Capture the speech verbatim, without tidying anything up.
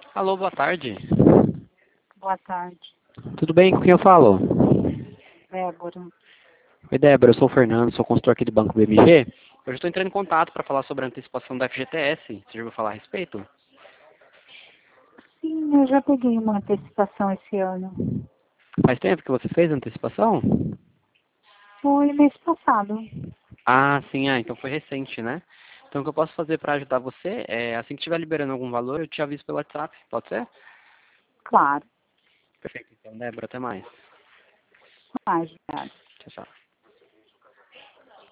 Alô, boa tarde. Boa tarde, Tudo bem? Com quem eu falo? Débora. Oi, Débora, eu sou o Fernando, sou consultor aqui do Banco B M G. Eu estou entrando em contato para falar sobre a antecipação da F G T S. Você já ouviu falar a respeito? Sim, eu já peguei uma antecipação esse ano. Faz tempo que você fez a antecipação? Foi mês passado. Ah, sim, ah, então foi recente, né? Então o que eu posso fazer para ajudar você é, assim que estiver liberando algum valor, eu te aviso pelo WhatsApp, pode ser? Claro, Perfeito, então, Débora, até mais. mais, obrigada. Tchau, tchau.